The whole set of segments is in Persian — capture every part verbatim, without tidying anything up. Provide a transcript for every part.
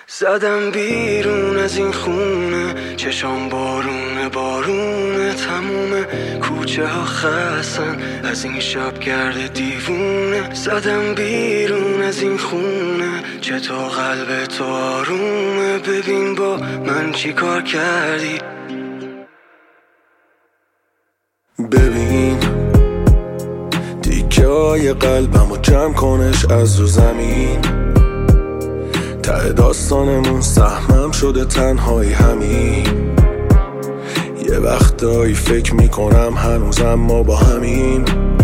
زدم بیرون از این خونه، چشام بارونه بارونه، تموم کوچه ها خستن از این شب گرد دیوونه. زدم بیرون از این خونه، چطور قلب تو آرومه، ببین با من چی کار کردی. ببین دیگه های قلبمو جمع کنش از رو زمین، ته داستانمون سهمم شده تنهایی همین. یه وقتایی فکر میکنم هنوزم ما با همین.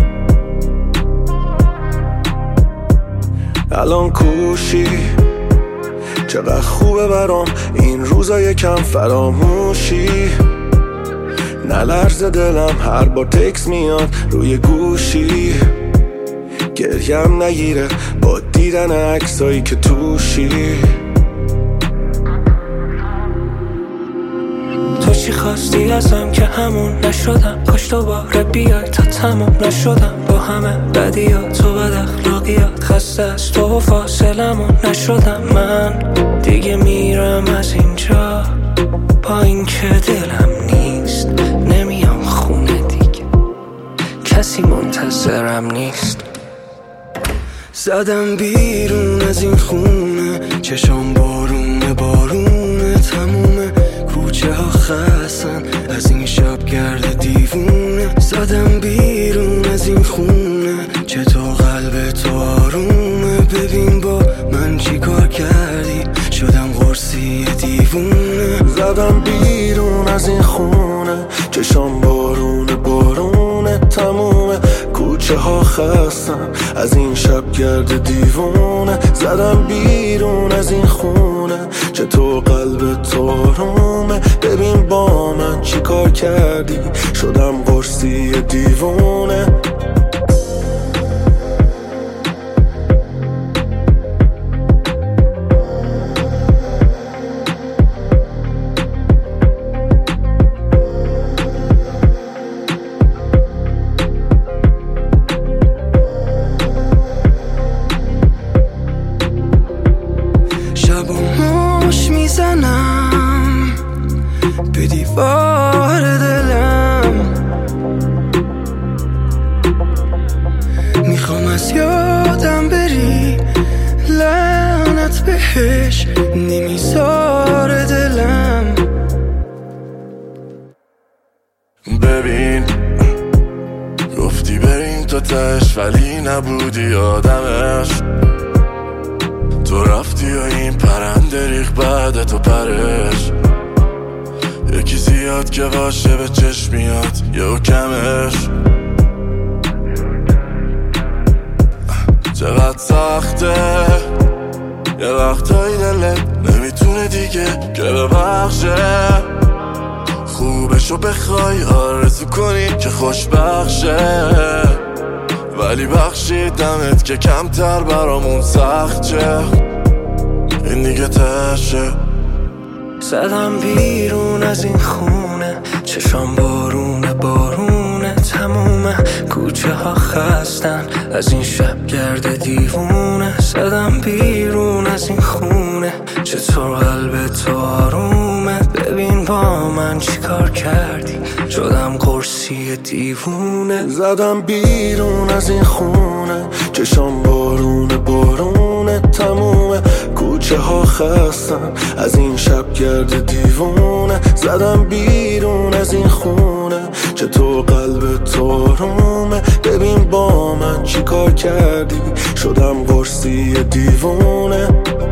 الان کوشی چقدر خوبه برام این روزا یکم فراموشی. نلرزه دلم هر بار تکس میاد روی گوشی، گریم نگیره با دیدن عکسایی که توشی. تو چی خواستی ازم که همون نشدم، کاش دوباره بیای تا تموم نشدم با همه بدیات و بد اخلاقیات. خسته از تو و فاصلمون نشدم من، دیگه میرم از اینجا با این که دلم نیست. نمیام خونه دیگه، کسی منتظرم نیست. زدم بیرون از این خونه، چشام بارونه بارونه، تموم کوچه ها خستن از این شب گرد دیوونه. زدم بیرون از این خونه، چطور قلب تو آرومه، ببین با من چی کار کردی، شدم قرصی دیوونه. زدم بیرون از این خونه، چشام بارونه بارونه، تموم کوچه ها خستن از این شب گرد دیوونه. زدم بیرون از این خونه، چطور قلب تو آرومه، ببین با من چی کار کردی، شدم قرصی دیوونه. میزنم به دیوار دلم، میخوام از یادم بری، لعنت بهش نمیذاره دلم. ببین گفتی بریم تا تش ولی نبودی آدمش، تو رفتی و این پرنده ریخ بعد تو پرش. یکی زیاد که باشه به چشم میاد یا کمش. چقدر سخته یه وقتایی دلت نمیتونه دیگه که ببخشه، خوبشو بخوای آرزو کنی که خوشبخشه، ولی بخشیدمت که کمتر برامون سخت چه، این دیگه تشه. زدم بیرون از این خونه، چشام بارونه بارونه، تموم کوچه ها خستن از این شب گرد دیوونه. زدم بیرون از این خونه، چطور قلب تو آرومه، ببین با من چی کار کردی، شدم قرصی دیوونه. زدم بیرون از این خونه، چشام بارونه بارونه، تموم کوچه ها خستن از این شب گرد دیوونه. زدم بیرون از این خونه، چطور قلب تو آرومه، ببین با من چی کار کردی، شدم قرصی دیوونه.